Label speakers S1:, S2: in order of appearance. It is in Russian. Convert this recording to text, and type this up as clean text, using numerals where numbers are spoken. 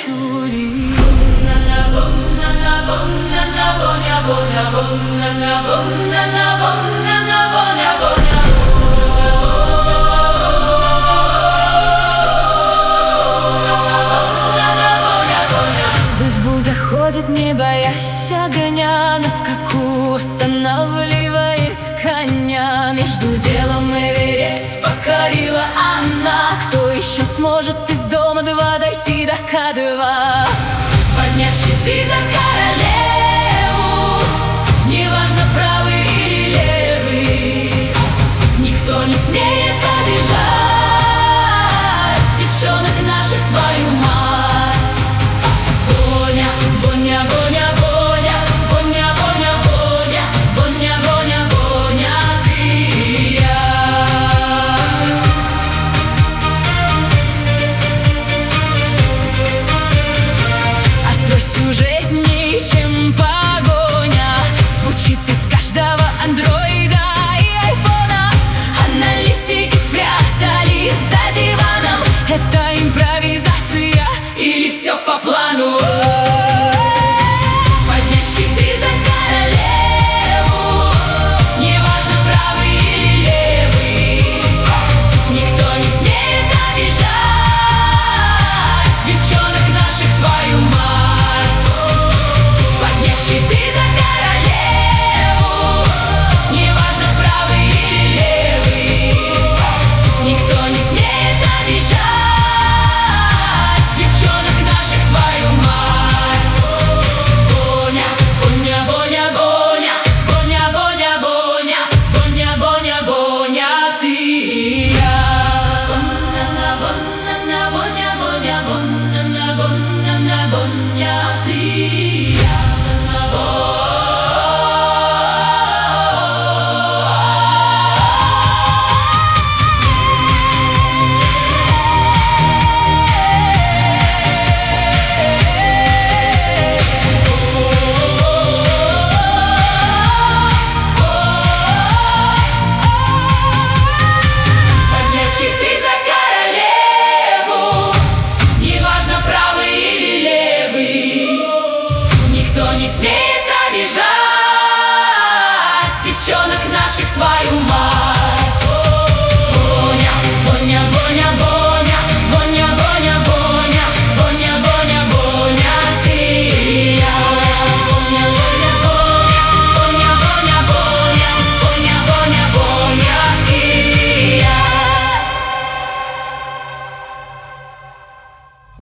S1: чули. В избу заходит, не боясь огня, на скаку останавливает коня. Между делом Эверест покорила она. Кто еще сможет из дома 2 дойти до К2? Поднять щиты за королеву, неважно, правый или левый. Никто не смеет обижать девчонок наших, твою мать. Боня, Боня, Боня, Боня, Боня, Боня, Боня, Боня, Боня, Боня, ты и я. Острый сюжетнее, чем погоня, звучит из каждого андроида и айфона. Аналитики спрятались за диваном. Это импровизация или все по плану? Поднять щиты за королеву, неважно, правый или левый. Никто не смеет обижать девчонок наших, твою мать. Поднять щиты за королеву, неважно, правый или левый. Никто не смеет обижать девчонок наших, твою мать. Боня, Боня, Боня, Боня, Боня, Боня, Боня, Боня, Боня, Боня, ты и я. Боня, Боня, Боня, Боня, Боня, Боня, ты и я. Поднять щиты за королеву, неважно, правый или левый. Никто не смеет обижать девчонок наших, твою мать.